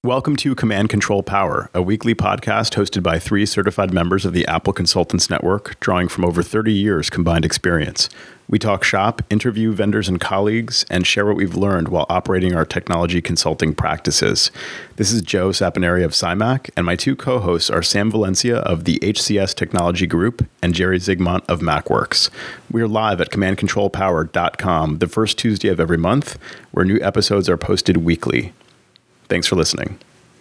Welcome to Command Control Power, a weekly podcast hosted by 3 certified members of the Apple Consultants Network, drawing from over 30 years combined experience. We talk shop, interview vendors and colleagues, and share what we've learned while operating our technology consulting practices. This is Joe Saponari of SciMac, and my 2 co-hosts are Sam Valencia of the HCS Technology Group and Jerry Zigmont of MacWorks. We are live at commandcontrolpower.com the first Tuesday of every month, where new episodes are posted weekly. Thanks for listening.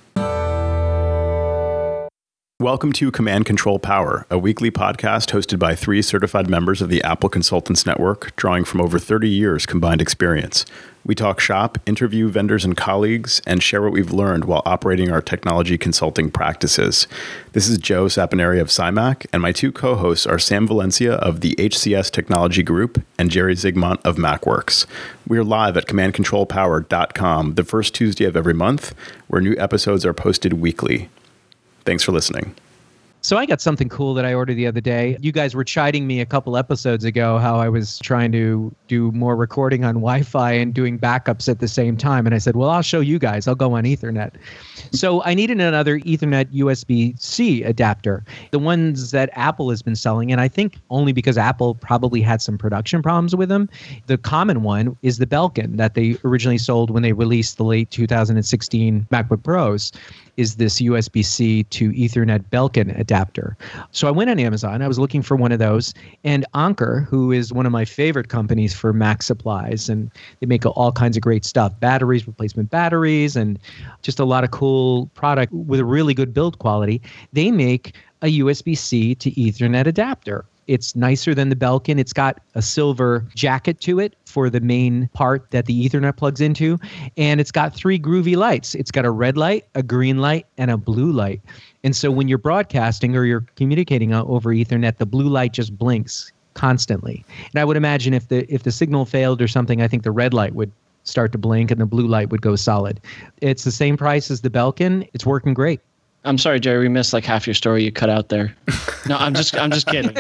Welcome to Command Control Power, a weekly podcast hosted by 3 certified members of the Apple Consultants Network, drawing from over 30 years combined experience. We talk shop, interview vendors and colleagues, and share what we've learned while operating our technology consulting practices. This is Joe Saponari of SciMac, and my 2 co-hosts are Sam Valencia of the HCS Technology Group and Jerry Zigmont of MacWorks. We are live at commandcontrolpower.com the first Tuesday of every month, where new episodes are posted weekly. Thanks for listening. So I got something cool that I ordered the other day. You guys were chiding me a couple episodes ago how I was trying to do more recording on Wi-Fi and doing backups at the same time. And I said, well, I'll show you guys. I'll go on Ethernet. So I needed another Ethernet USB-C adapter, the ones that Apple has been selling. And I think only because Apple probably had some production problems with them. The common one is the Belkin that they originally sold when they released the late 2016 MacBook Pros. Is this USB-C to Ethernet Belkin adapter. So I went on Amazon. I was looking for one of those. And Anker, who is one of my favorite companies for Mac supplies, and they make all kinds of great stuff, batteries, replacement batteries, and just a lot of cool product with a really good build quality. They make a USB-C to Ethernet adapter. It's nicer than the Belkin. It's got a silver jacket to it for the main part that the Ethernet plugs into. And it's got 3 groovy lights. It's got a red light, a green light, and a blue light. And so when you're broadcasting or you're communicating over Ethernet, the blue light just blinks constantly. And I would imagine if the signal failed or something, I think the red light would start to blink and the blue light would go solid. It's the same price as the Belkin. It's working great. I'm sorry, Jerry. We missed like half your story you cut out there. No, I'm just kidding.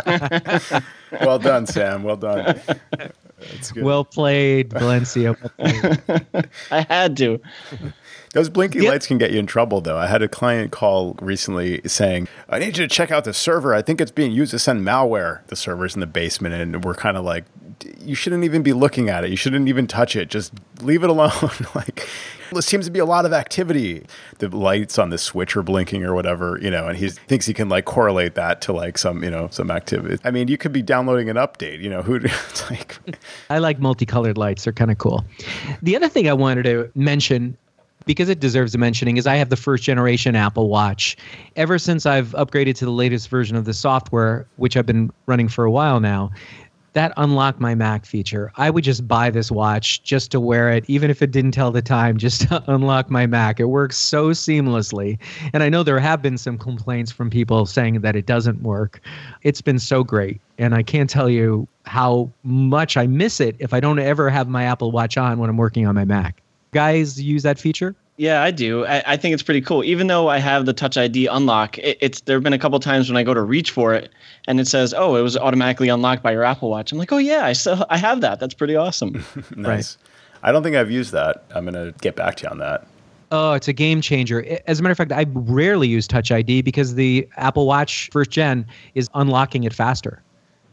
Well done, Sam. Well done. That's good. Well played, Valencia. Well played. I had to. Those blinking lights can get you in trouble, though. I had a client call recently saying, I need you to check out the server. I think it's being used to send malware. The server's in the basement, and we're kind of like, you shouldn't even be looking at it. You shouldn't even touch it. Just leave it alone. Like, there seems to be a lot of activity. The lights on the switch are blinking or whatever, and he thinks he can like correlate that to like some activity. I mean, you could be downloading an update, it's like. I like multicolored lights. They're kind of cool. The other thing I wanted to mention, because it deserves a mentioning, is I have the first generation Apple Watch. Ever since I've upgraded to the latest version of the software, which I've been running for a while now, that unlock my Mac feature. I would just buy this watch just to wear it, even if it didn't tell the time, just to unlock my Mac. It works so seamlessly. And I know there have been some complaints from people saying that it doesn't work. It's been so great. And I can't tell you how much I miss it if I don't ever have my Apple Watch on when I'm working on my Mac. Guys use that feature? Yeah, I do. I think it's pretty cool. Even though I have the Touch ID unlock, there have been a couple times when I go to reach for it and it says, oh, it was automatically unlocked by your Apple Watch. I'm like, oh, yeah, I have that. That's pretty awesome. Nice. Right. I don't think I've used that. I'm going to get back to you on that. Oh, it's a game changer. As a matter of fact, I rarely use Touch ID because the Apple Watch first gen is unlocking it faster.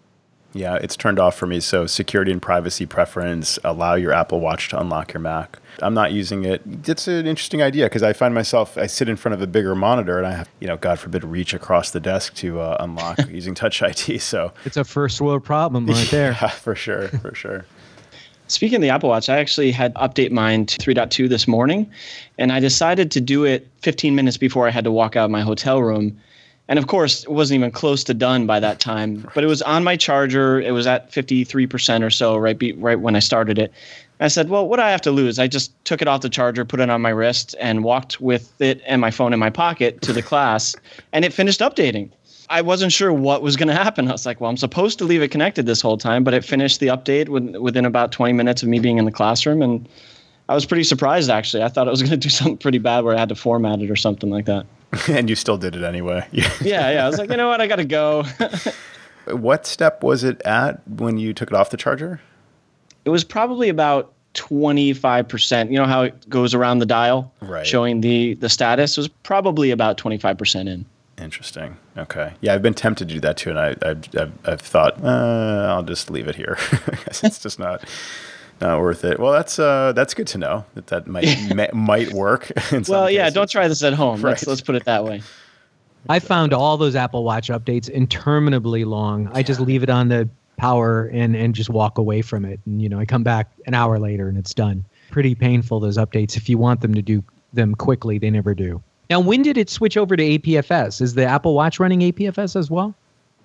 Yeah, it's turned off for me. So security and privacy preference, allow your Apple Watch to unlock your Mac. I'm not using it. It's an interesting idea because I find myself, I sit in front of a bigger monitor and I have, God forbid, reach across the desk to unlock using Touch ID. So it's a first world problem right there. Yeah, for sure. Speaking of the Apple Watch, I actually had to update mine to 3.2 this morning, and I decided to do it 15 minutes before I had to walk out of my hotel room. And of course, it wasn't even close to done by that time, but it was on my charger. It was at 53% or so right when I started it. I said, well, what do I have to lose? I just took it off the charger, put it on my wrist, and walked with it and my phone in my pocket to the class, and it finished updating. I wasn't sure what was going to happen. I was like, well, I'm supposed to leave it connected this whole time, but it finished the update within about 20 minutes of me being in the classroom, and I was pretty surprised, actually. I thought I was going to do something pretty bad where I had to format it or something like that. And you still did it anyway. Yeah. I was like, you know what? I got to go. What step was it at when you took it off the charger? It was probably about 25%. You know how it goes around the dial, right, showing the status? It was probably about 25% in. Interesting. Okay. Yeah, I've been tempted to do that too, and I've thought I'll just leave it here. It's just not worth it. Well, that's good to know that might work. Well, yeah. Don't try this at home. Right. Let's put it that way. I found all those Apple Watch updates interminably long. I just leave it on the power and just walk away from it. And, I come back an hour later and it's done. Pretty painful, those updates. If you want them to do them quickly, they never do. Now, when did it switch over to APFS? Is the Apple Watch running APFS as well?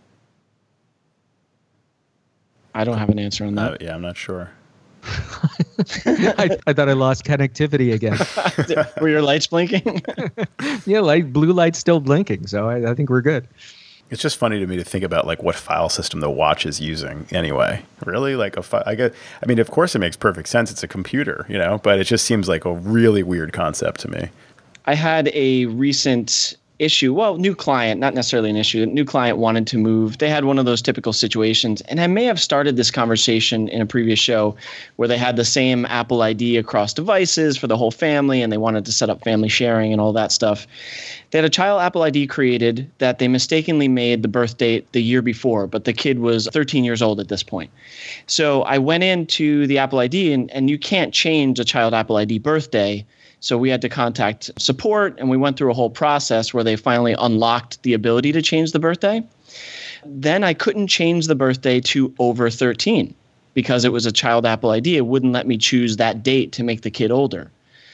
I don't have an answer on that. Yeah, I'm not sure. I thought I lost connectivity again. Were your lights blinking? Yeah, blue light's still blinking, so I think we're good. It's just funny to me to think about what file system the watch is using anyway. Really? Of course it makes perfect sense. It's a computer, but it just seems like a really weird concept to me. I had a recent issue. Well, new client, not necessarily an issue. New client wanted to move. They had one of those typical situations. And I may have started this conversation in a previous show where they had the same Apple ID across devices for the whole family, and they wanted to set up family sharing and all that stuff. They had a child Apple ID created that they mistakenly made the birth date the year before, but the kid was 13 years old at this point. So I went into the Apple ID, and you can't change a child Apple ID birthday. So we had to contact support, and we went through a whole process where they finally unlocked the ability to change the birthday. Then I couldn't change the birthday to over 13 because it was a child Apple ID. It wouldn't let me choose that date to make the kid older.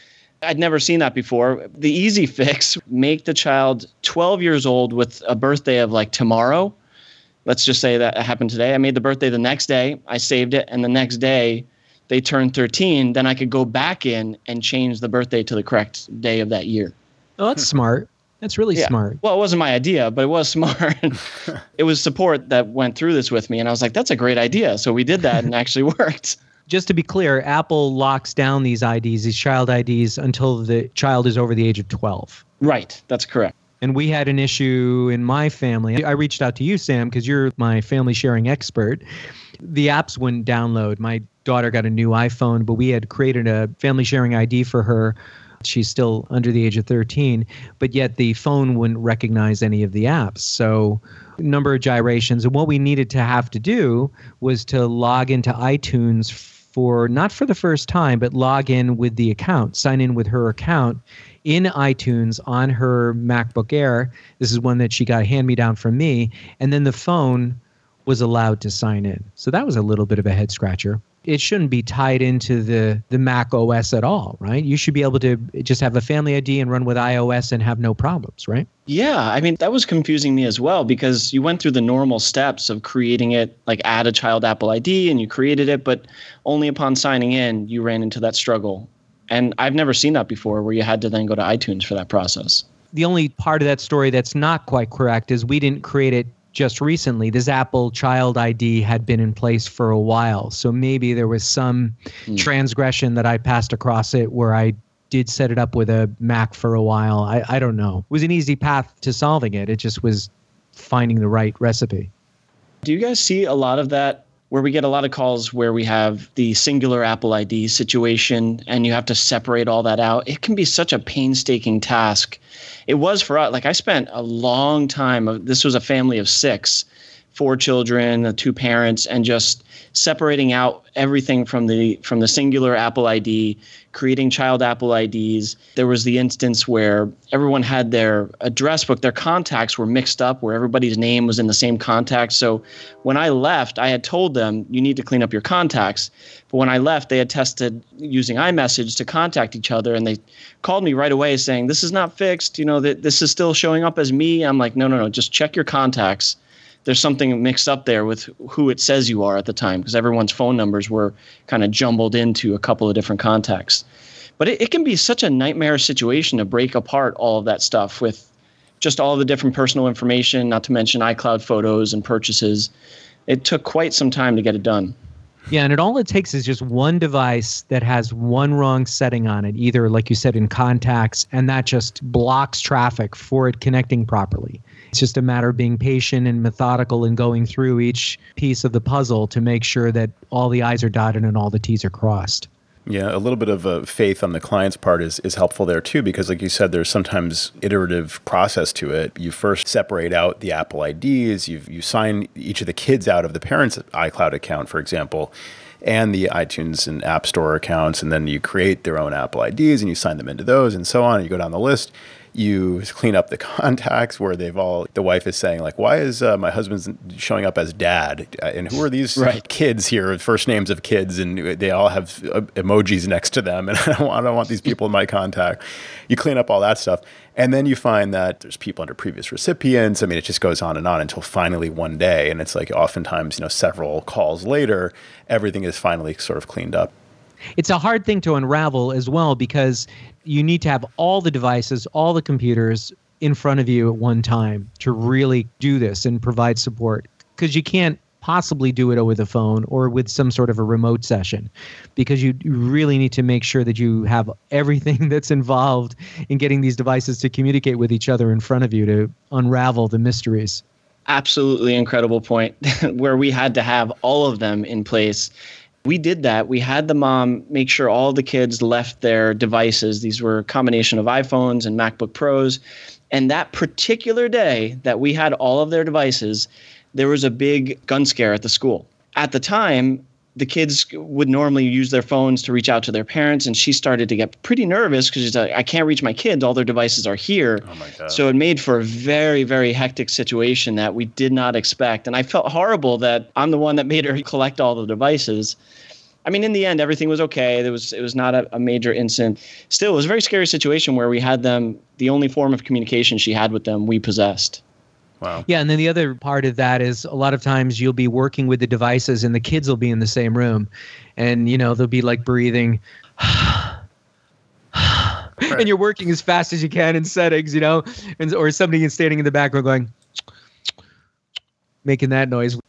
I'd never seen that before. The easy fix, make the child 12 years old with a birthday of tomorrow. Let's just say that happened today. I made the birthday the next day. I saved it, and the next day they turned 13, then I could go back in and change the birthday to the correct day of that year. Oh, that's smart. That's really smart. Well, it wasn't my idea, but it was smart. It was support that went through this with me, and I was like, that's a great idea. So we did that, and it actually worked. Just to be clear, Apple locks down these IDs, these child IDs, until the child is over the age of 12. Right. That's correct. And we had an issue in my family. I reached out to you, Sam, because you're my family sharing expert. The apps wouldn't download. My daughter got a new iPhone, but we had created a family sharing ID for her. She's still under the age of 13, but yet the phone wouldn't recognize any of the apps. So a number of gyrations. And what we needed to have to do was to log into iTunes not for the first time, but log in with the account, sign in with her account in iTunes on her MacBook Air. This is one that she got hand-me-down from me. And then the phone was allowed to sign in. So that was a little bit of a head scratcher. It shouldn't be tied into the Mac OS at all, right? You should be able to just have a family ID and run with iOS and have no problems, right? Yeah, that was confusing me as well because you went through the normal steps of creating it, add a child Apple ID, and you created it, but only upon signing in, you ran into that struggle. And I've never seen that before where you had to then go to iTunes for that process. The only part of that story that's not quite correct is we didn't create it just recently. This Apple Child ID had been in place for a while. So maybe there was some transgression that I passed across it where I did set it up with a Mac for a while. I don't know. It was an easy path to solving it. It just was finding the right recipe. Do you guys see a lot of that where we get a lot of calls where we have the singular Apple ID situation and you have to separate all that out? It can be such a painstaking task. It was for us. I spent a long time. This was a family of 6, 4 children, 2 parents, and just separating out everything from the singular Apple ID, creating child Apple IDs. There was the instance where everyone had their address book, their contacts were mixed up, where everybody's name was in the same contact. So when I left, I had told them, you need to clean up your contacts. But when I left, they had tested using iMessage to contact each other, and they called me right away saying, this is not fixed, that this is still showing up as me. I'm like, no, just check your contacts. There's something mixed up there with who it says you are at the time because everyone's phone numbers were kind of jumbled into a couple of different contacts. But it can be such a nightmare situation to break apart all of that stuff with just all the different personal information, not to mention iCloud photos and purchases. It took quite some time to get it done. Yeah, and all it takes is just one device that has one wrong setting on it, either, like you said, in contacts, and that just blocks traffic for it connecting properly. It's just a matter of being patient and methodical and going through each piece of the puzzle to make sure that all the I's are dotted and all the T's are crossed. Yeah, a little bit of faith on the client's part is helpful there too, because like you said, there's sometimes iterative process to it. You first separate out the Apple IDs, you sign each of the kids out of the parents' iCloud account, for example, and the iTunes and App Store accounts, and then you create their own Apple IDs and you sign them into those and so on, and you go down the list. You clean up the contacts where the wife is saying like, why is my husband's showing up as dad? And who are these kids here, first names of kids, and they all have emojis next to them. And I don't want these people in my contact. You clean up all that stuff. And then you find that there's people under previous recipients. I mean, it just goes on and on until finally one day. And it's like oftentimes, several calls later, everything is finally sort of cleaned up. It's a hard thing to unravel as well, because you need to have all the devices, all the computers in front of you at one time to really do this and provide support, because you can't possibly do it over the phone or with some sort of a remote session, because you really need to make sure that you have everything that's involved in getting these devices to communicate with each other in front of you to unravel the mysteries. Absolutely incredible point where we had to have all of them in place. We did that. We had the mom make sure all the kids left their devices. These were a combination of iPhones and MacBook Pros. And that particular day that we had all of their devices, there was a big gun scare at the school. At the time, the kids would normally use their phones to reach out to their parents, and she started to get pretty nervous because she's like, I can't reach my kids. All their devices are here. Oh my God. So it made for a very, very hectic situation that we did not expect. And I felt horrible that I'm the one that made her collect all the devices. I mean, in the end, everything was okay. It was not a major incident. Still, it was a very scary situation where we had them, the only form of communication she had with them, we possessed. Wow. Yeah, and then the other part of that is a lot of times you'll be working with the devices and the kids will be in the same room, and they'll be like breathing, and you're working as fast as you can in settings, or somebody is standing in the background going, making that noise.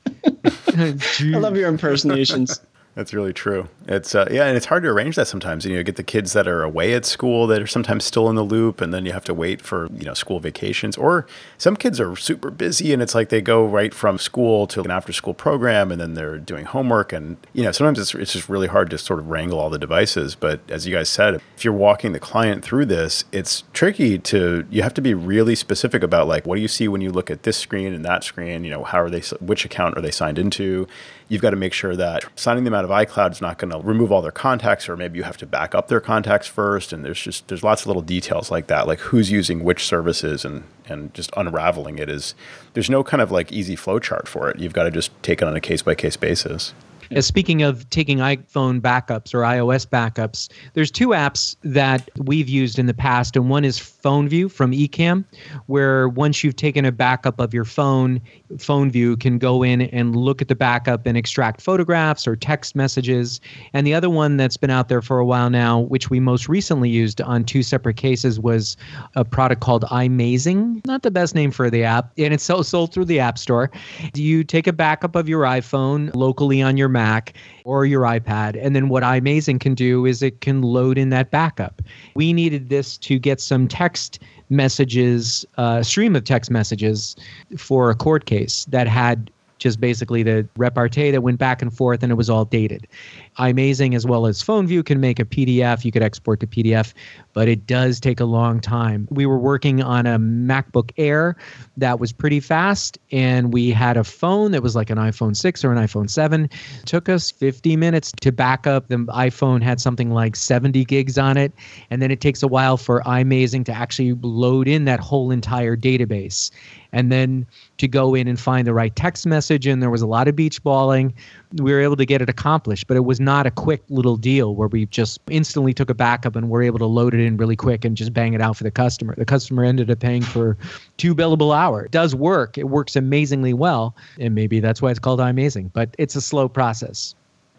I love your impersonations. That's really true. It's and it's hard to arrange that sometimes. You get the kids that are away at school that are sometimes still in the loop, and then you have to wait for school vacations. Or some kids are super busy, and it's like they go right from school to an after-school program, and then they're doing homework. And sometimes it's just really hard to sort of wrangle all the devices. But as you guys said, if you're walking the client through this, it's tricky you have to be really specific about like, what do you see when you look at this screen and that screen? How are they? Which account are they signed into? You've got to make sure that signing them out of iCloud is not going to remove all their contacts, or maybe you have to back up their contacts first. And there's lots of little details like that, like who's using which services, and just unraveling it there's no kind of like easy flow chart for it. You've got to just take it on a case-by-case basis. Speaking of taking iPhone backups or iOS backups, there's two apps that we've used in the past, and one is PhoneView from Ecamm, where once you've taken a backup of your phone, PhoneView can go in and look at the backup and extract photographs or text messages. And the other one that's been out there for a while now, which we most recently used on two separate cases, was a product called iMazing. Not the best name for the app, and it's sold through the App Store. You take a backup of your iPhone locally on your Mac or your iPad, and then what iMazing can do is it can load in that backup. We needed this to get some text messages, stream of text messages for a court case that had just basically the repartee that went back and forth, and it was all dated. iMazing, as well as PhoneView, can make a PDF. You could export to PDF, but it does take a long time. We were working on a MacBook Air that was pretty fast, and we had a phone that was like an iPhone 6 or an iPhone 7. It took us 50 minutes to back up. The iPhone had something like 70 gigs on it, and then it takes a while for iMazing to actually load in that whole entire database. And then to go in and find the right text message, and there was a lot of beach balling. We were able to get it accomplished, but it was not a quick little deal where we just instantly took a backup and were able to load it in really quick and just bang it out for the customer. The customer ended up paying for 2 billable hours. It does work. It works amazingly well, and maybe that's why it's called iMazing, but it's a slow process.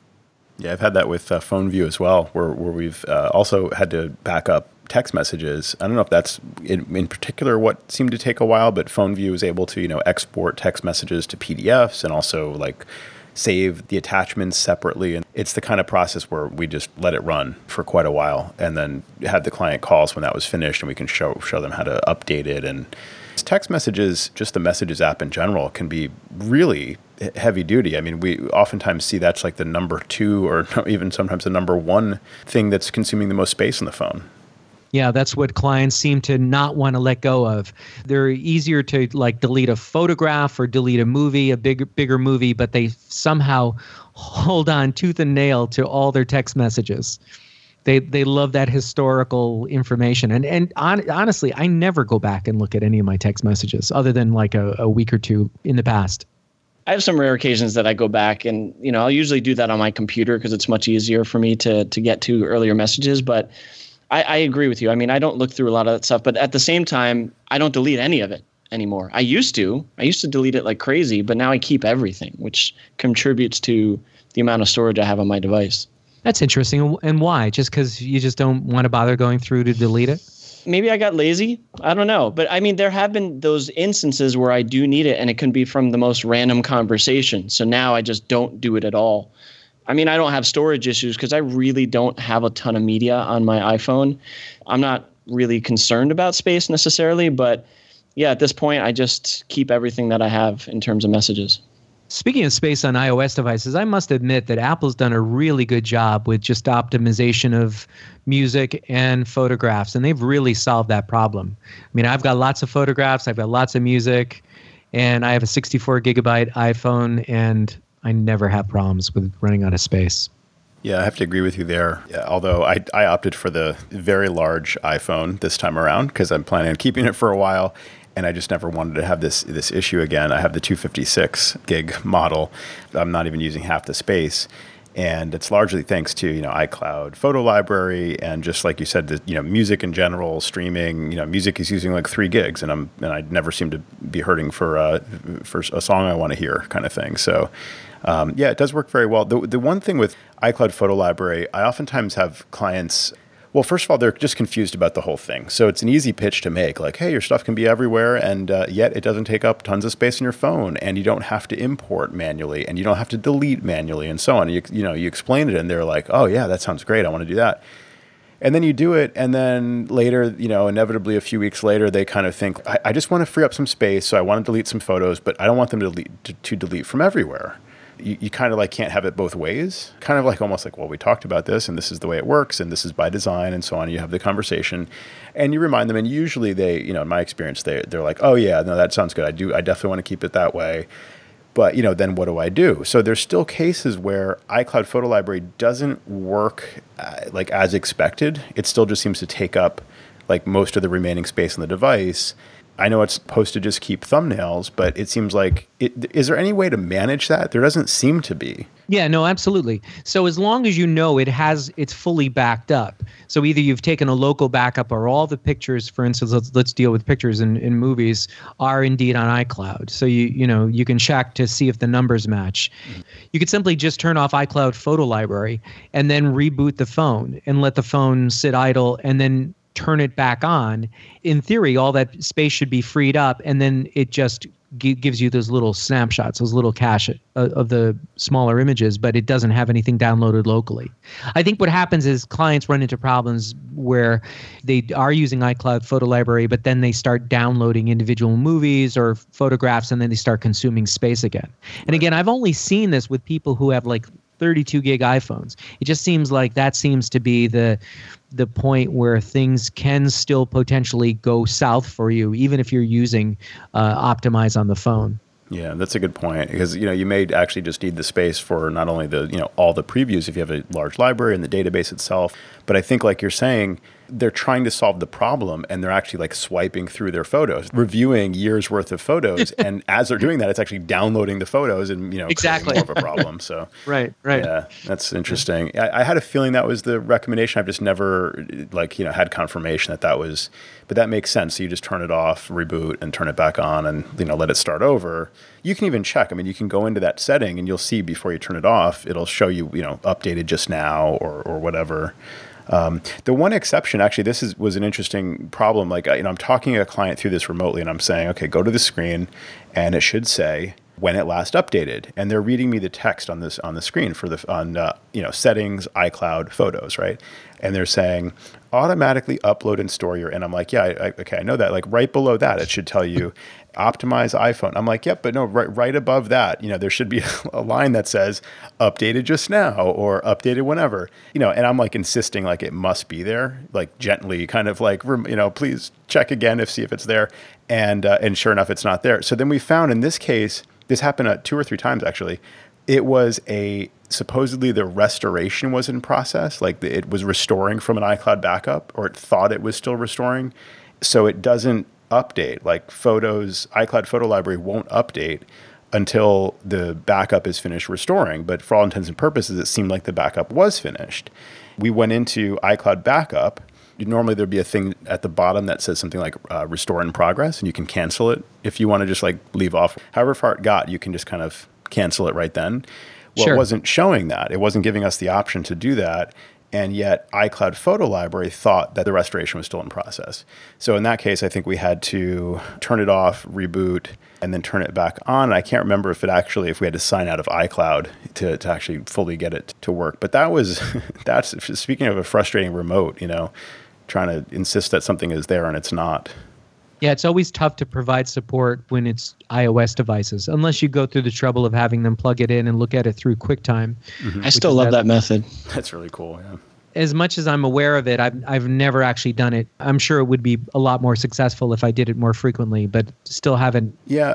Yeah, I've had that with PhoneView as well, where we've also had to back up text messages. I don't know if that's in particular what seemed to take a while, but PhoneView is able to export text messages to PDFs, and also like save the attachments separately. And it's the kind of process where we just let it run for quite a while and then had the client call us when that was finished, and we can show them how to update it. And text messages, just the Messages app in general, can be really heavy duty. I mean, we oftentimes see that's like the number 2 or even sometimes the number 1 thing that's consuming the most space on the phone. Yeah, that's what clients seem to not want to let go of. They're easier to like delete a photograph or delete a movie, a bigger movie, but they somehow hold on tooth and nail to all their text messages. They love that historical information. And honestly, I never go back and look at any of my text messages other than like a week or two in the past. I have some rare occasions that I go back, and I'll usually do that on my computer because it's much easier for me to get to earlier messages. But I agree with you. I mean, I don't look through a lot of that stuff, but at the same time, I don't delete any of it anymore. I used to delete it like crazy, but now I keep everything, which contributes to the amount of storage I have on my device. That's interesting. And why? Just because you just don't want to bother going through to delete it? Maybe I got lazy. I don't know. But I mean, there have been those instances where I do need it, and it can be from the most random conversation. So now I just don't do it at all. I mean, I don't have storage issues because I really don't have a ton of media on my iPhone. I'm not really concerned about space necessarily, but yeah, at this point, I just keep everything that I have in terms of messages. Speaking of space on iOS devices, I must admit that Apple's done a really good job with just optimization of music and photographs, and they've really solved that problem. I mean, I've got lots of photographs, I've got lots of music, and I have a 64 gigabyte iPhone, and I never have problems with running out of space. Yeah, I have to agree with you there. Yeah, although I opted for the very large iPhone this time around because I'm planning on keeping it for a while, and I just never wanted to have this issue again. I have the 256 gig model. I'm not even using half the space, and it's largely thanks to iCloud Photo Library and just like you said, the music in general, streaming. Music is using like 3 gigs, and I never seem to be hurting for a song I want to hear, kind of thing. So. Yeah, it does work very well. The one thing with iCloud Photo Library, I oftentimes have clients, well, first of all, they're just confused about the whole thing. So it's an easy pitch to make, like, hey, your stuff can be everywhere, and yet it doesn't take up tons of space in your phone, and you don't have to import manually, and you don't have to delete manually, and so on. You explain it, and they're like, oh, yeah, that sounds great. I want to do that. And then you do it, and then later, inevitably a few weeks later, they kind of think, I just want to free up some space, so I want to delete some photos, but I don't want them to delete from everywhere. You kind of like can't have it both ways, kind of like almost like, well, we talked about this and this is the way it works and this is by design and so on. You have the conversation and you remind them, and usually they, in my experience, they're like, oh yeah, no, that sounds good. I definitely want to keep it that way. But, then what do I do? So there's still cases where iCloud Photo Library doesn't work like as expected. It still just seems to take up like most of the remaining space on the device. I know it's supposed to just keep thumbnails, but it seems like, is there any way to manage that? There doesn't seem to be. Yeah, no, absolutely. So as long as it's fully backed up. So either you've taken a local backup or all the pictures, for instance, let's deal with pictures in movies, are indeed on iCloud. So you can check to see if the numbers match. Mm-hmm. You could simply just turn off iCloud Photo Library and then reboot the phone and let the phone sit idle and then turn it back on. In theory, all that space should be freed up, and then it just gives you those little snapshots, those little cache of the smaller images, but it doesn't have anything downloaded locally. I think what happens is clients run into problems where they are using iCloud Photo Library, but then they start downloading individual movies or photographs, and then they start consuming space again. And again, I've only seen this with people who have like 32 gig iPhones. It just seems like that seems to be the point where things can still potentially go south for you, even if you're using Optimize on the phone. Yeah, that's a good point because you may actually just need the space for not only the all the previews if you have a large library and the database itself, but I think like you're saying, they're trying to solve the problem and they're actually like swiping through their photos, reviewing years worth of photos, and as they're doing that, it's actually downloading the photos and exactly more of a problem. So right. Yeah, that's interesting. I had a feeling that was the recommendation. I've just never had confirmation that was, but that makes sense. So you just turn it off, reboot, and turn it back on, and let it start over. You can even check. I mean, you can go into that setting and you'll see before you turn it off, it'll show you updated just now or whatever. The one exception, actually, was an interesting problem. Like, I'm talking to a client through this remotely, and I'm saying, okay, go to the screen, and it should say when it last updated, and they're reading me the text on the screen for settings, iCloud, photos, right? And they're saying automatically upload and store your, and I'm like, yeah, okay, I know that. Like right below that, it should tell you optimize iPhone. I'm like, yep, but no, right above that, there should be a line that says updated just now or updated whenever, and I'm like insisting like it must be there, like gently kind of like, please check again see if it's there. And sure enough, it's not there. So then we found in this case, this happened 2 or 3 times actually. It was supposedly the restoration was in process, like it was restoring from an iCloud backup, or it thought it was still restoring. So it doesn't update, like Photos, iCloud Photo Library won't update until the backup is finished restoring. But for all intents and purposes, it seemed like the backup was finished. We went into iCloud Backup. Normally there'd be a thing at the bottom that says something like restore in progress, and you can cancel it if you want to just like leave off. However far it got, you can just kind of cancel it right then. Well, Sure. It wasn't showing that. It wasn't giving us the option to do that. And yet iCloud Photo Library thought that the restoration was still in process. So in that case, I think we had to turn it off, reboot, and then turn it back on. I can't remember if we had to sign out of iCloud to actually fully get it to work. But that's speaking of a frustrating remote, trying to insist that something is there and it's not. Yeah, it's always tough to provide support when it's iOS devices, unless you go through the trouble of having them plug it in and look at it through QuickTime. I still love that method. That's really cool, yeah. As much as I'm aware of it, I've never actually done it. I'm sure it would be a lot more successful if I did it more frequently, but still haven't. Yeah,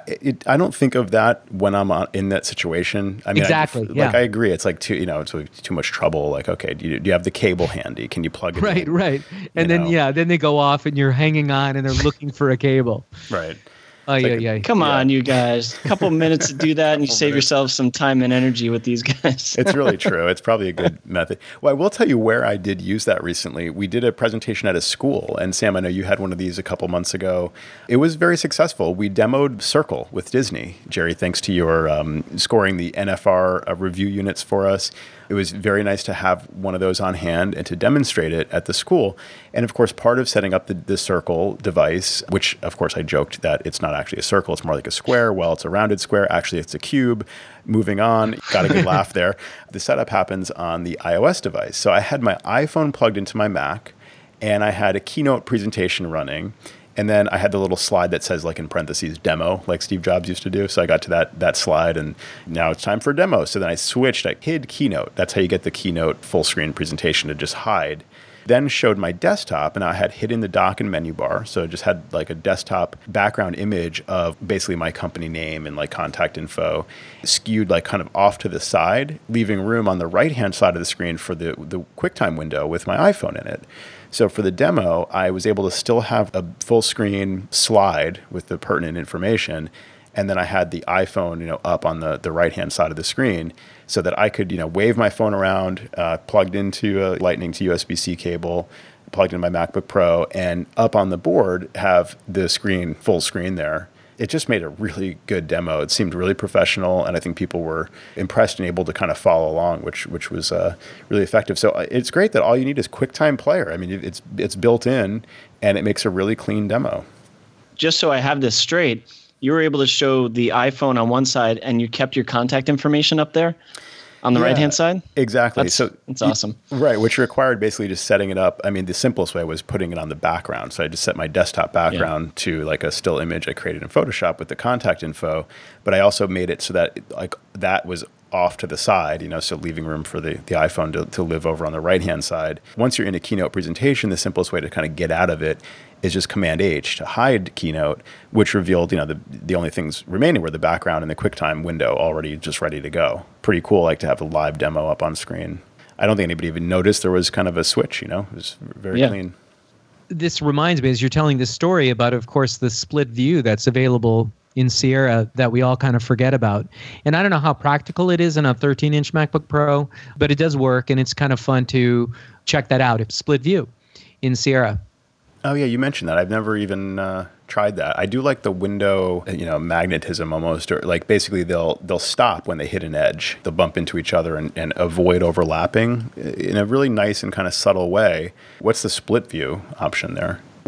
I don't think of that when I'm in that situation. I mean, Exactly, yeah. I agree. It's like it's like too much trouble. Like, okay, do you have the cable handy? Can you plug it in? Right. And then they go off and you're hanging on and they're looking for a cable. Right. Oh, yeah. Come on, you guys. A couple minutes to do that, and you save yourself some time and energy with these guys. It's really true. It's probably a good method. Well, I will tell you where I did use that recently. We did a presentation at a school, and Sam, I know you had one of these a couple months ago. It was very successful. We demoed Circle with Disney. Jerry, thanks to your scoring the NFR review units for us. It was very nice to have one of those on hand and to demonstrate it at the school. And of course, part of setting up the Circle device, which of course I joked that it's not actually a circle, it's more like a square. Well, it's a rounded square. Actually, it's a cube. Moving on, got a good laugh there. The setup happens on the iOS device. So I had my iPhone plugged into my Mac, and I had a Keynote presentation running. And then I had the little slide that says, like in parentheses, demo, like Steve Jobs used to do. So I got to that slide, and now it's time for a demo. So then I switched. I hid Keynote. That's how you get the Keynote full screen presentation, to just hide. Then showed my desktop, and I had hidden the dock and menu bar. So I just had like a desktop background image of basically my company name and like contact info, skewed like kind of off to the side, leaving room on the right-hand side of the screen for the QuickTime window with my iPhone in it. So for the demo, I was able to still have a full screen slide with the pertinent information. And then I had the iPhone, up on the right-hand side of the screen, so that I could, wave my phone around, plugged into a Lightning to USB-C cable, plugged in my MacBook Pro, and up on the board have the screen, full screen there. It just made a really good demo. It seemed really professional, and I think people were impressed and able to kind of follow along, which was really effective. So it's great that all you need is QuickTime Player. I mean, it's built in, and it makes a really clean demo. Just so I have this straight, you were able to show the iPhone on one side, and you kept your contact information up there on the right-hand side? Exactly. That's awesome. Right, which required basically just setting it up. I mean, the simplest way was putting it on the background. So I just set my desktop background to like a still image I created in Photoshop with the contact info. But I also made it so that like that was off to the side, so leaving room for the iPhone to live over on the right-hand side. Once you're in a Keynote presentation, the simplest way to kind of get out of it is just Command-H to hide Keynote, which revealed, the only things remaining were the background and the QuickTime window already just ready to go. Pretty cool, like to have a live demo up on screen. I don't think anybody even noticed there was kind of a switch, It was very clean. This reminds me, as you're telling this story about, of course, the split view that's available in Sierra that we all kind of forget about. And I don't know how practical it is in a 13-inch MacBook Pro, but it does work, and it's kind of fun to check that out. It's split view in Sierra. Oh, yeah, you mentioned that. I've never even tried that. I do like the window, magnetism almost, or like basically they'll stop when they hit an edge. They'll bump into each other and avoid overlapping in a really nice and kind of subtle way. What's the split view option there?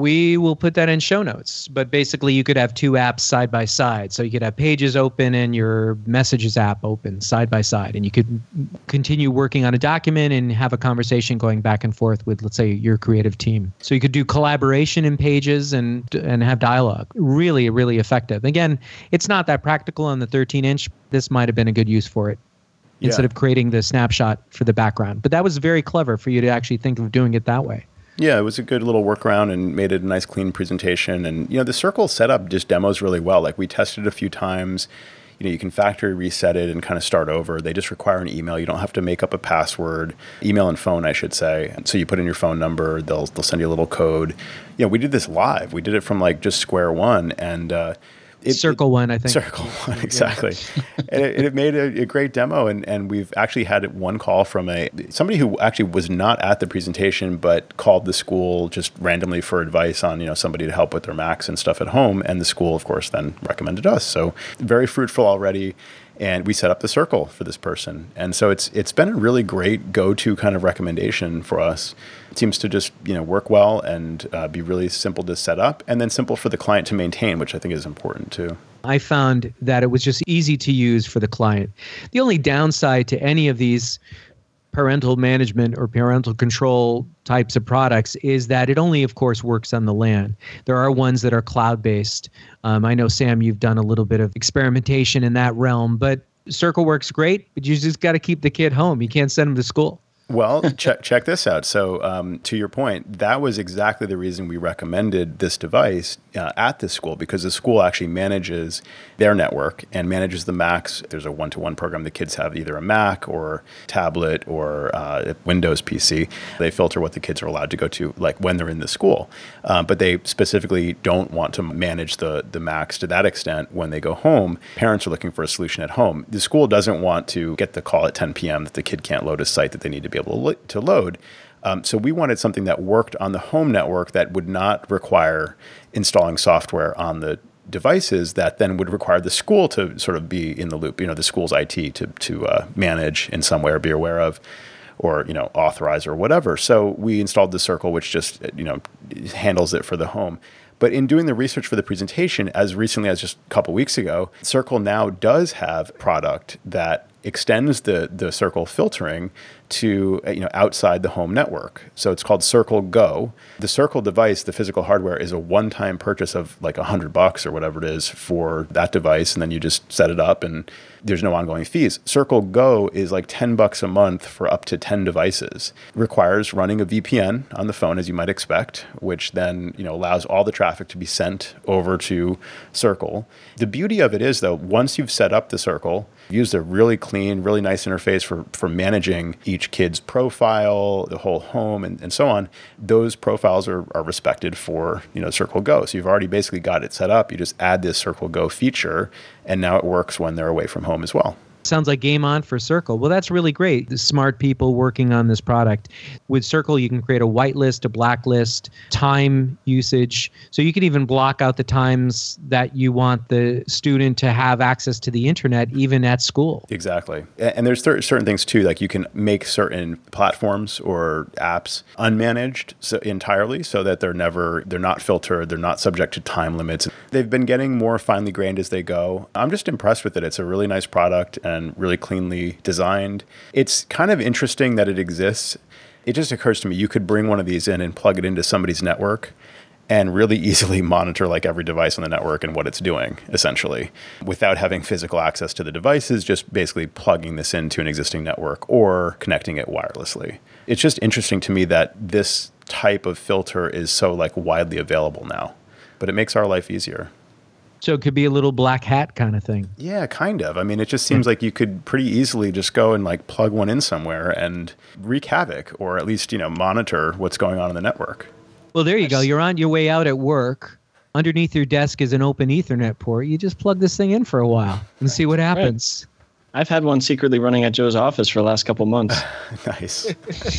We will put that in show notes. But basically, you could have two apps side by side. So you could have Pages open and your Messages app open side by side. And you could continue working on a document and have a conversation going back and forth with, let's say, your creative team. So you could do collaboration in Pages and have dialogue. Really, really effective. Again, it's not that practical on the 13-inch. This might have been a good use for it. Instead of creating the snapshot for the background. But that was very clever for you to actually think of doing it that way. Yeah, it was a good little workaround and made it a nice, clean presentation. And, the Circle setup just demos really well. Like, we tested it a few times. You can factory reset it and kind of start over. They just require an email. You don't have to make up a password. Email and phone, I should say. And so you put in your phone number. They'll send you a little code. We did this live. We did it from just square one. And Circle One, I think. Circle One, exactly. And it made a great demo. And we've actually had one call from somebody who actually was not at the presentation, but called the school just randomly for advice on, somebody to help with their Macs and stuff at home. And the school, of course, then recommended us. So very fruitful already. And we set up the Circle for this person. And so it's been a really great go-to kind of recommendation for us. It seems to just work well and be really simple to set up, and then simple for the client to maintain, which I think is important too. I found that it was just easy to use for the client. The only downside to any of these parental management or parental control types of products is that it only, of course, works on the LAN. There are ones that are cloud-based. I know, Sam, you've done a little bit of experimentation in that realm, but Circle works great, but you just got to keep the kid home. You can't send him to school. Well, check this out. So to your point, that was exactly the reason we recommended this device at this school, because the school actually manages their network and manages the Macs. There's a one-to-one program. The kids have either a Mac or tablet or a Windows PC. They filter what the kids are allowed to go to, like when they're in the school. But they specifically don't want to manage the Macs to that extent when they go home. Parents are looking for a solution at home. The school doesn't want to get the call at 10 p.m. that the kid can't load a site that they need to be able to load. So we wanted something that worked on the home network that would not require installing software on the devices that then would require the school to sort of be in the loop, the school's IT to manage in some way or be aware of, or, authorize or whatever. So we installed the Circle, which just, handles it for the home. But in doing the research for the presentation, as recently as just a couple weeks ago, Circle now does have product that extends the Circle filtering to outside the home network. So it's called Circle Go. The Circle device, the physical hardware, is a one-time purchase of like $100 or whatever it is for that device, and then you just set it up and there's no ongoing fees. Circle Go is like $10 a month for up to 10 devices. Requires running a VPN on the phone, as you might expect, which then allows all the traffic to be sent over to Circle. The beauty of it is, though, once you've set up the Circle, used a really clean, really nice interface for managing each kid's profile, the whole home, and so on. Those profiles are respected for Circle Go. So you've already basically got it set up. You just add this Circle Go feature, and now it works when they're away from home as well. Sounds like game on for Circle. Well, that's really great. The smart people working on this product. With Circle, you can create a whitelist, a blacklist, time usage. So you can even block out the times that you want the student to have access to the internet, even at school. Exactly. And there's certain things too, like you can make certain platforms or apps unmanaged entirely so that they're not filtered, they're not subject to time limits. They've been getting more finely grained as they go. I'm just impressed with it. It's a really nice product and really cleanly designed. It's kind of interesting that it exists. It just occurs to me, you could bring one of these in and plug it into somebody's network and really easily monitor like every device on the network and what it's doing, essentially, without having physical access to the devices, just basically plugging this into an existing network or connecting it wirelessly. It's just interesting to me that this type of filter is so like widely available now, but it makes our life easier. So it could be a little black hat kind of thing. Yeah, kind of. I mean, it just seems like you could pretty easily just go and like plug one in somewhere and wreak havoc, or at least, monitor what's going on in the network. Well, there you go. You're on your way out at work. Underneath your desk is an open Ethernet port. You just plug this thing in for a while and see what happens. Right. I've had one secretly running at Joe's office for the last couple months. Nice.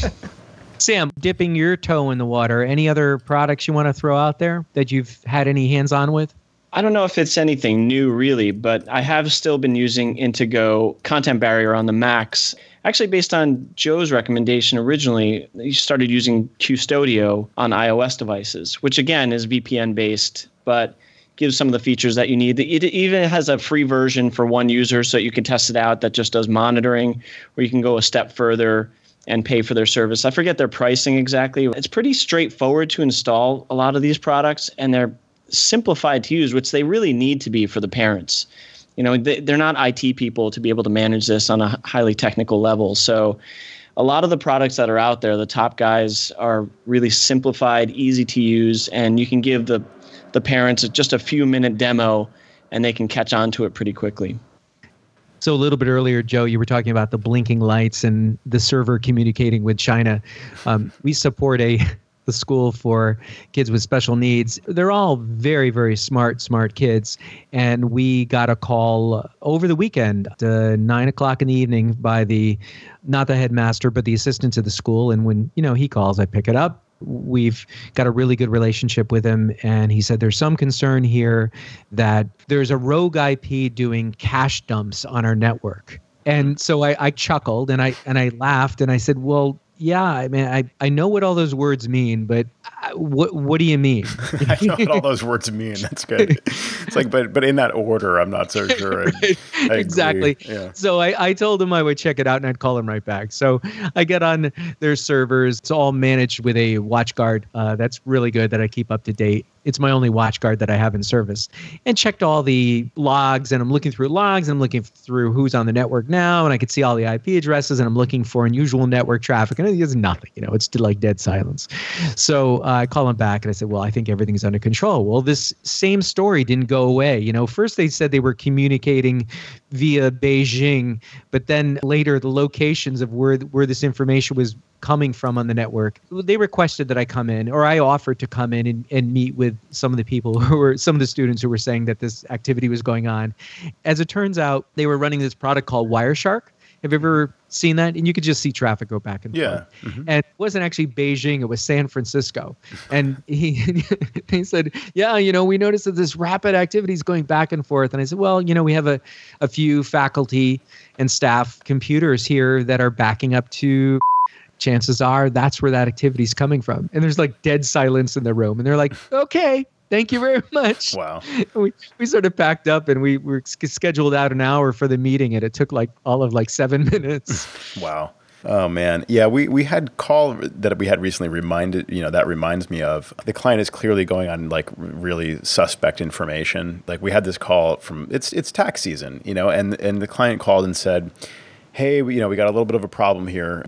Sam, dipping your toe in the water, any other products you want to throw out there that you've had any hands-on with? I don't know if it's anything new really, but I have still been using Intego Content Barrier on the Macs. Actually, based on Joe's recommendation originally, he started using QStudio on iOS devices, which again is VPN based, but gives some of the features that you need. It even has a free version for one user so that you can test it out that just does monitoring, where you can go a step further and pay for their service. I forget their pricing exactly. It's pretty straightforward to install a lot of these products, and they're simplified to use, which they really need to be for the parents. You know, they're not IT people to be able to manage this on a highly technical level. So a lot of the products that are out there, the top guys, are really simplified, easy to use, and you can give the parents just a few minute demo and they can catch on to it pretty quickly. So a little bit earlier, Joe, you were talking about the blinking lights and the server communicating with China. We support the school for kids with special needs. They're all very, very smart kids. And we got a call over the weekend, 9 o'clock in the evening by not the headmaster, but the assistant to the school. And when, he calls, I pick it up. We've got a really good relationship with him. And he said, there's some concern here that there's a rogue IP doing cache dumps on our network. And so I chuckled and I laughed and I said, well, yeah, I mean, I know what all those words mean, but what do you mean? I know what all those words mean. That's good. It's like, but in that order, I'm not so sure. Right. Exactly. Yeah. So I told him I would check it out and I'd call him right back. So I get on their servers. It's all managed with a WatchGuard. That's really good that I keep up to date. It's my only WatchGuard that I have in service, and checked all the logs, and I'm looking through logs and I'm looking through who's on the network now, and I could see all the IP addresses, and I'm looking for unusual network traffic, and it's nothing, it's like dead silence. So I call him back and I said, well, I think everything's under control. Well, this same story didn't go away. First they said they were communicating via Beijing, but then later the locations of where this information was coming from on the network, they requested that I come in, or I offered to come in and meet with some of the people some of the students who were saying that this activity was going on. As it turns out, they were running this product called Wireshark. Have you ever seen that? And you could just see traffic go back and forth. Mm-hmm. And it wasn't actually Beijing, it was San Francisco. And he said, yeah, we noticed that this rapid activity is going back and forth. And I said, well, we have a few faculty and staff computers here that are backing up to. Chances are that's where that activity is coming from. And there's like dead silence in the room. And they're like, okay, thank you very much. Wow. We sort of packed up and we were scheduled out an hour for the meeting, and it took all of 7 minutes. Wow. Oh, man. Yeah, we had call that we had recently reminded, that reminds me of the client is clearly going on really suspect information. Like we had this call from, it's tax season, and the client called and said, hey, we got a little bit of a problem here.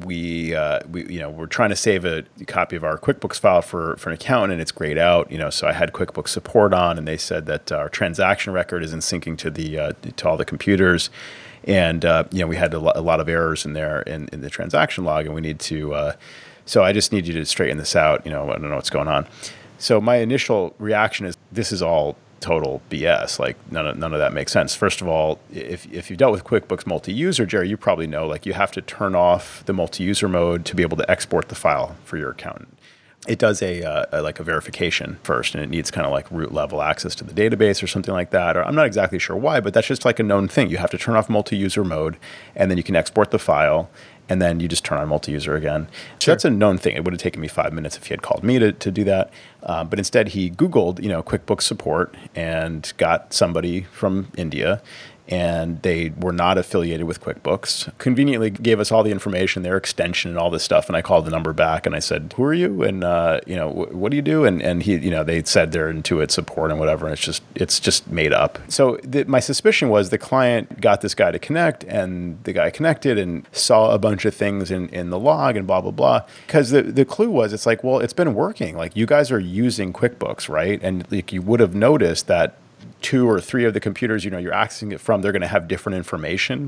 We're trying to save a copy of our QuickBooks file for an accountant, and it's grayed out. So I had QuickBooks support on, and they said that our transaction record isn't syncing to all the computers, and we had a lot of errors in there in the transaction log, and we need to. So I just need you to straighten this out. I don't know what's going on. So my initial reaction is, this is all total BS. Like none of that makes sense. First of all, if you've dealt with QuickBooks multi-user, Jerry, you probably know you have to turn off the multi-user mode to be able to export the file for your accountant. It does a verification first, and it needs kind of root level access to the database or something like that. Or I'm not exactly sure why, but that's just a known thing. You have to turn off multi-user mode, and then you can export the file, and then you just turn on multi-user again. So that's a known thing. It would have taken me 5 minutes if he had called me to do that. But instead, he Googled, QuickBooks support and got somebody from India, and they were not affiliated with QuickBooks. Conveniently gave us all the information, their extension and all this stuff. And I called the number back and I said, who are you? And, what do you do? And he, they said they're Intuit support and whatever. And it's just made up. So my suspicion was the client got this guy to connect, and the guy connected and saw a bunch of things in the log and blah, blah, blah. Because the clue was, it's well, it's been working. You guys are using QuickBooks, right? And you would have noticed that 2 or 3 of the computers, you're accessing it from, they're going to have different information.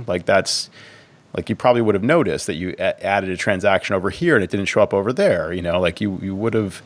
You probably would have noticed that you added a transaction over here and it didn't show up over there. You would have,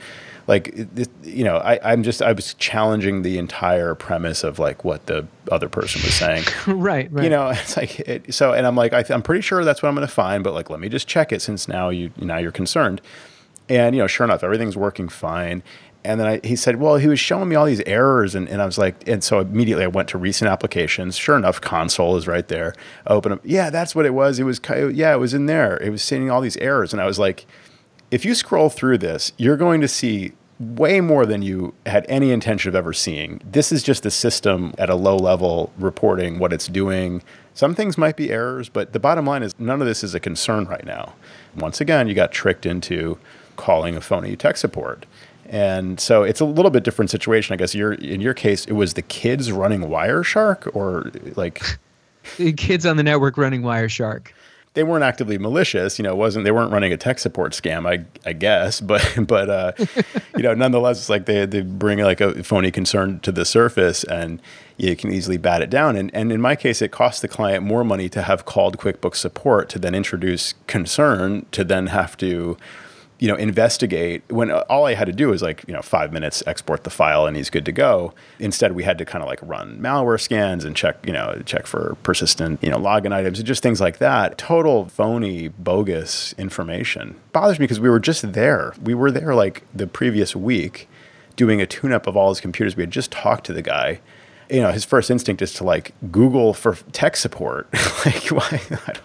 I was challenging the entire premise of what the other person was saying. Right. It's and I'm I'm pretty sure that's what I'm going to find, but let me just check it since now you're concerned. And, sure enough, everything's working fine. And then he said, well, he was showing me all these errors. And I was like, and so immediately I went to recent applications. Sure enough, console is right there. I open up. Yeah, that's what it was. It was in there. It was seeing all these errors. And I was like, if you scroll through this, you're going to see way more than you had any intention of ever seeing. This is just the system at a low level reporting what it's doing. Some things might be errors, but the bottom line is none of this is a concern right now. Once again, you got tricked into calling a phony tech support. And so it's a little bit different situation. I guess in your case, it was the kids running Wireshark, or like the kids on the network running Wireshark. They weren't actively malicious, they weren't running a tech support scam, I guess, but nonetheless, it's like they bring like a phony concern to the surface, and you can easily bat it down. And in my case, it costs the client more money to have called QuickBooks support to then introduce concern, to then have to investigate, when all I had to do was 5 minutes, export the file, and he's good to go. Instead, we had to kind of run malware scans and check for persistent, login items and just things like that. Total phony, bogus information. Bothers me because we were just there. We were there the previous week doing a tune-up of all his computers. We had just talked to the guy. His first instinct is to Google for tech support. Why?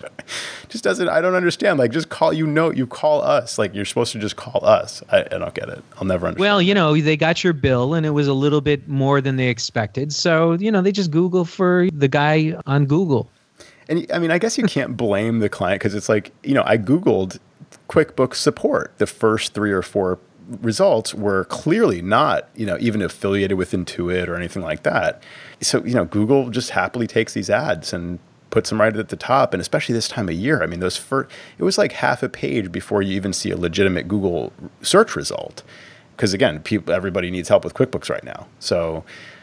I don't understand. Just call, you call us. You're supposed to just call us. I don't get it. I'll never understand. Well, they got your bill and it was a little bit more than they expected. So, they just Google for the guy on Google. And I mean, I guess you can't blame the client because it's I Googled QuickBooks support. The first 3 or 4 results were clearly not, even affiliated with Intuit or anything like that. So, Google just happily takes these ads and puts them right at the top. And especially this time of year, I mean, it was half a page before you even see a legitimate Google search result. Because again, everybody needs help with QuickBooks right now. So,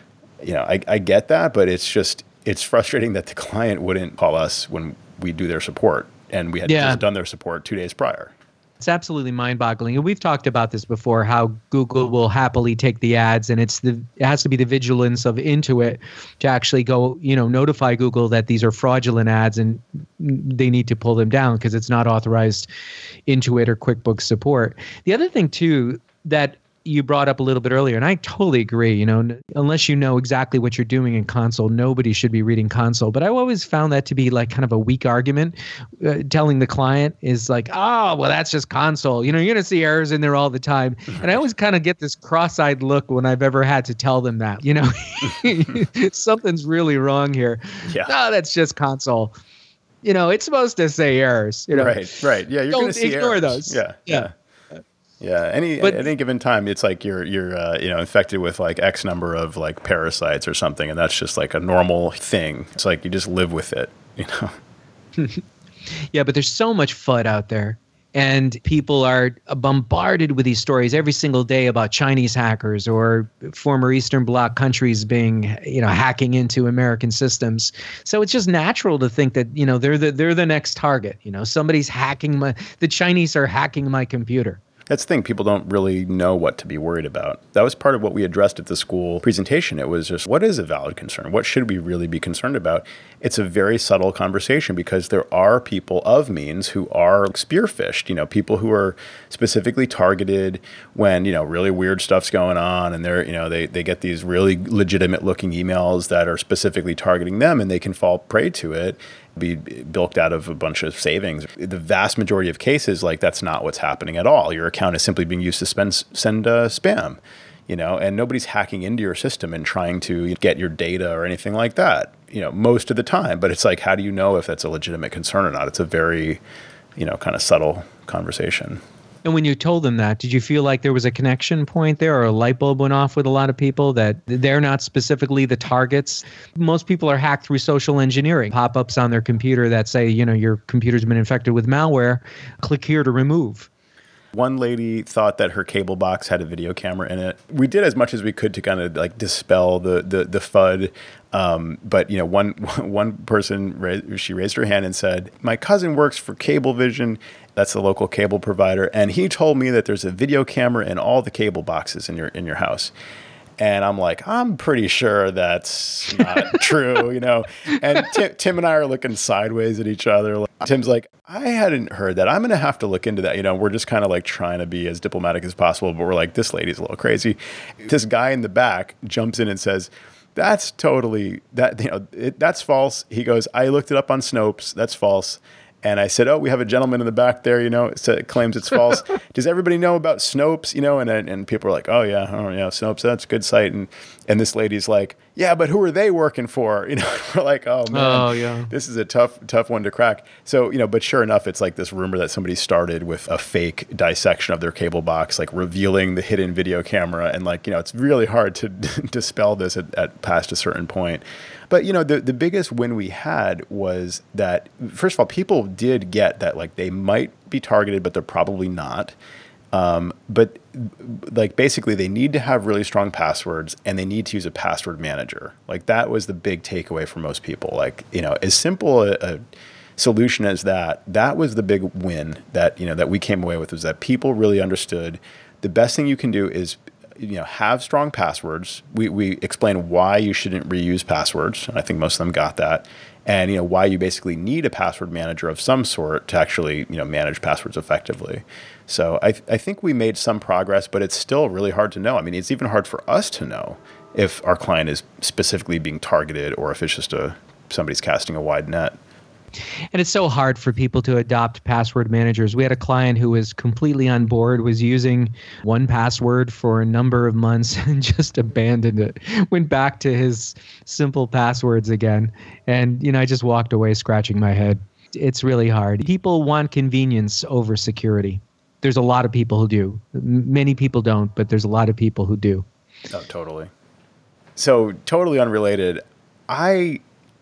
I get that, but it's frustrating that the client wouldn't call us when we do their support. And we had just done their support 2 days prior. It's absolutely mind-boggling. And we've talked about this before, how Google will happily take the ads, and it has to be the vigilance of Intuit to actually go, notify Google that these are fraudulent ads and they need to pull them down because it's not authorized Intuit or QuickBooks support. The other thing too that you brought up a little bit earlier, and I totally agree, unless you know exactly what you're doing in console, nobody should be reading console. But I always found that to be kind of a weak argument. Telling the client is well, that's just console. You're going to see errors in there all the time. And I always kind of get this cross-eyed look when I've ever had to tell them that, something's really wrong here. Yeah. No, that's just console. It's supposed to say errors. Right. Yeah, you're going to see ignore errors. those. Yeah. At any given time, it's you're infected with X number of parasites or something, and that's just a normal thing. It's you just live with it, Yeah, but there's so much FUD out there, and people are bombarded with these stories every single day about Chinese hackers or former Eastern Bloc countries being, hacking into American systems. So it's just natural to think that they're the next target. Somebody's hacking the Chinese are hacking my computer. That's the thing. People don't really know what to be worried about. That was part of what we addressed at the school presentation. It was just, what is a valid concern? What should we really be concerned about? It's a very subtle conversation because there are people of means who are spearphished, people who are specifically targeted when, really weird stuff's going on, and they get these really legitimate looking emails that are specifically targeting them, and they can fall prey to it, be bilked out of a bunch of savings. The vast majority of cases, that's not what's happening at all. Your account is simply being used to send spam, and nobody's hacking into your system and trying to get your data or anything like that, most of the time. But it's how do you know if that's a legitimate concern or not? It's a very, kind of subtle conversation. And when you told them that, did you feel like there was a connection point there, or a light bulb went off with a lot of people that they're not specifically the targets? Most people are hacked through social engineering. Pop-ups on their computer that say, your computer's been infected with malware. Click here to remove. One lady thought that her cable box had a video camera in it. We did as much as we could to kind of dispel the FUD. But one person, she raised her hand and said, "My cousin works for Cablevision." That's the local cable provider, and he told me that there's a video camera in all the cable boxes in your house. And I'm like, I'm pretty sure that's not true, And Tim and I are looking sideways at each other. Tim's like, I hadn't heard that. I'm going to have to look into that. We're just kind of like trying to be as diplomatic as possible, but we're like, this lady's a little crazy. This guy in the back jumps in and says, that's totally, that's false. He goes, I looked it up on Snopes. That's false. And I said, oh, we have a gentleman in the back there, it claims it's false. Does everybody know about Snopes? And people are like, oh, yeah, Snopes, that's a good site. And this lady's like, yeah, but who are they working for? We're like, oh, man, This is a tough one to crack. So, but sure enough, it's like this rumor that somebody started with a fake dissection of their cable box, like revealing the hidden video camera. And it's really hard to dispel this at past a certain point. But, the biggest win we had was that, first of all, people did get that, like, they might be targeted, but they're probably not. But basically they need to have really strong passwords and they need to use a password manager. Like, that was the big takeaway for most people. Like, as simple a solution as that was the big win that, that we came away with, was that people really understood the best thing you can do is, have strong passwords. We explain why you shouldn't reuse passwords. And I think most of them got that. And, why you basically need a password manager of some sort to actually, manage passwords effectively. So I think we made some progress, but it's still really hard to know. I mean, it's even hard for us to know if our client is specifically being targeted or if it's just somebody's casting a wide net. And it's so hard for people to adopt password managers. We had a client who was completely on board, was using 1Password for a number of months and just abandoned it. Went back to his simple passwords again. And, I just walked away scratching my head. It's really hard. People want convenience over security. There's a lot of people who do. Many people don't, but there's a lot of people who do. Oh, totally. So totally unrelated. I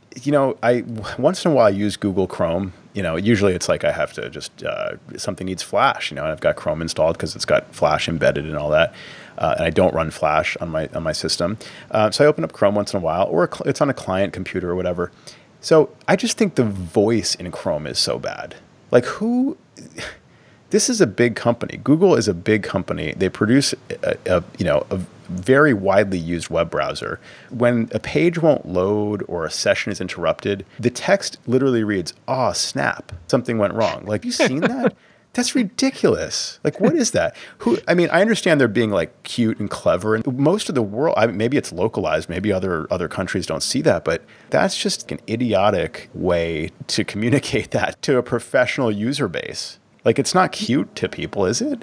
once in a while use Google Chrome. Usually it's like I have to just something needs Flash. And I've got Chrome installed because it's got Flash embedded and all that. And I don't run Flash on my system, so I open up Chrome once in a while, or it's on a client computer or whatever. So I just think the voice in Chrome is so bad. Like, who? This is a big company. Google is a big company. They produce a very widely used web browser. When a page won't load or a session is interrupted, the text literally reads, "Aw, snap, something went wrong." Like, you seen that? That's ridiculous. Like, what is that? I understand they're being like cute and clever, and most of the world, maybe it's localized, maybe other countries don't see that, but that's just an idiotic way to communicate that to a professional user base. Like, it's not cute to people, is it?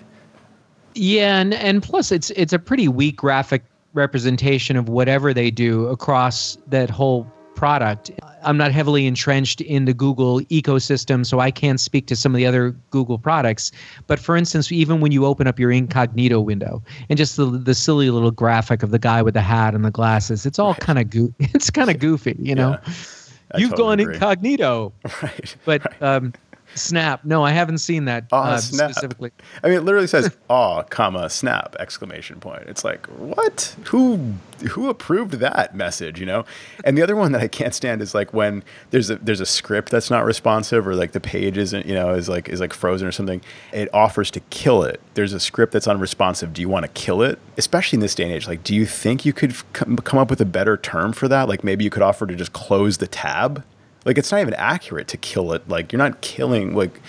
Yeah, and plus it's a pretty weak graphic representation of whatever they do across that whole product. I'm not heavily entrenched in the Google ecosystem, so I can't speak to some of the other Google products. But for instance, even when you open up your incognito window and just the silly little graphic of the guy with the hat and the glasses, it's all kind of it's kind of goofy, Yeah, You've totally gone agree. Incognito. Right. But right. Snap. No, I haven't seen that Snap. specifically. I mean, it literally says "aw, comma, snap!" exclamation point. It's like, what? Who approved that message? And the other one that I can't stand is like when there's a script that's not responsive, or like the page isn't is like frozen or something. It offers to kill it. There's a script that's unresponsive. Do you want to kill it? Especially in this day and age, like, do you think you could come up with a better term for that? Like, maybe you could offer to just close the tab. Like, it's not even accurate to kill it. Like, you're not killing, like,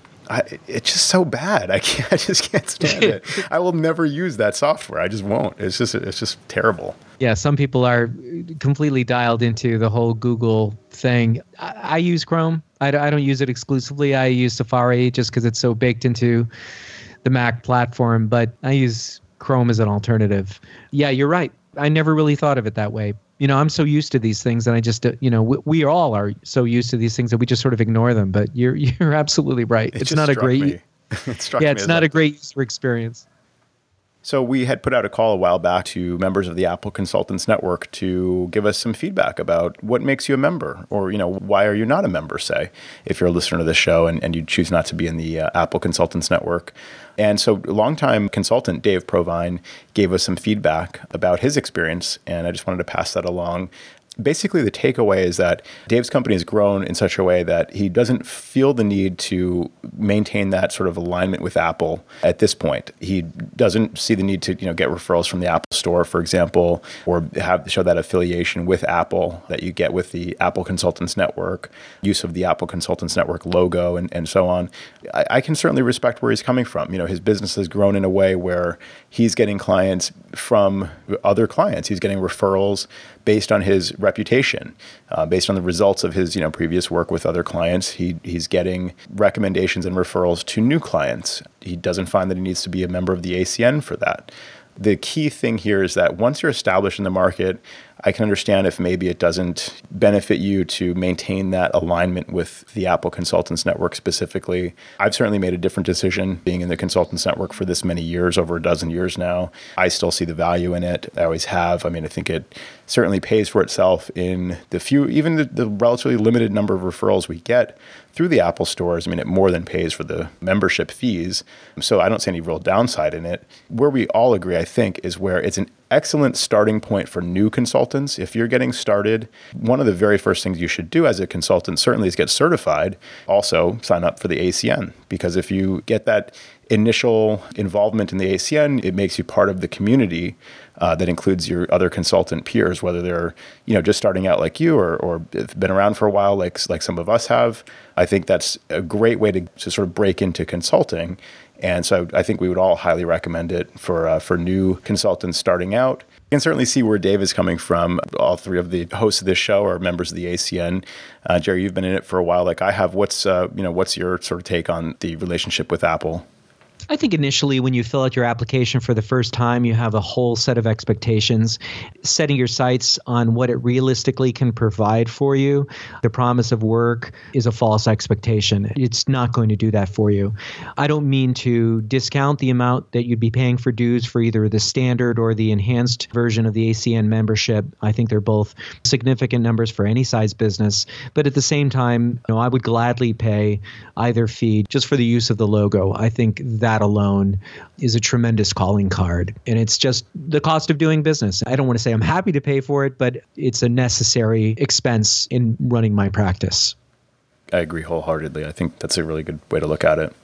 it's just so bad. I just can't stand it. I will never use that software. I just won't. It's just terrible. Yeah, some people are completely dialed into the whole Google thing. I use Chrome. I don't use it exclusively. I use Safari just because it's so baked into the Mac platform, but I use Chrome as an alternative. Yeah, you're right. I never really thought of it that way. I'm so used to these things, and I just, we all are so used to these things that we just sort of ignore them. But you're absolutely right. It's not a great, it's not a great user experience. So we had put out a call a while back to members of the Apple Consultants Network to give us some feedback about what makes you a member, or, why are you not a member, say, if you're a listener to this show and you choose not to be in the Apple Consultants Network. And so longtime consultant Dave Provine gave us some feedback about his experience, and I just wanted to pass that along. basically, the takeaway is that Dave's company has grown in such a way that he doesn't feel the need to maintain that sort of alignment with Apple at this point. He doesn't see the need to, get referrals from the Apple Store, for example, or show that affiliation with Apple that you get with the Apple Consultants Network, use of the Apple Consultants Network logo, and so on. I can certainly respect where he's coming from. His business has grown in a way where he's getting clients from other clients. He's getting referrals based on his reputation, based on the results of his previous work with other clients. He's getting recommendations and referrals to new clients. He doesn't find that he needs to be a member of the ACN for that. The key thing here is that once you're established in the market, I can understand if maybe it doesn't benefit you to maintain that alignment with the Apple Consultants Network specifically. I've certainly made a different decision being in the Consultants Network for this many years, over a dozen years now. I still see the value in it. I always have. I think it certainly pays for itself in the relatively limited number of referrals we get through the Apple stores. It more than pays for the membership fees. So I don't see any real downside in it. Where we all agree, I think, is where it's an excellent starting point for new consultants. If you're getting started, one of the very first things you should do as a consultant certainly is get certified. Also, sign up for the ACN, because if you get that initial involvement in the ACN, it makes you part of the community that includes your other consultant peers, whether they're just starting out like you or been around for a while like some of us have. I think that's a great way to sort of break into consulting. And so I think we would all highly recommend it for new consultants starting out. You can certainly see where Dave is coming from. All three of the hosts of this show are members of the ACN. Jerry, you've been in it for a while, like I have. What's your sort of take on the relationship with Apple? I think initially when you fill out your application for the first time, you have a whole set of expectations, setting your sights on what it realistically can provide for you. The promise of work is a false expectation. It's not going to do that for you. I don't mean to discount the amount that you'd be paying for dues for either the standard or the enhanced version of the ACN membership. I think they're both significant numbers for any size business. But at the same time, I would gladly pay either fee just for the use of the logo. I think that alone is a tremendous calling card. And it's just the cost of doing business. I don't want to say I'm happy to pay for it, but it's a necessary expense in running my practice. I agree wholeheartedly. I think that's a really good way to look at it.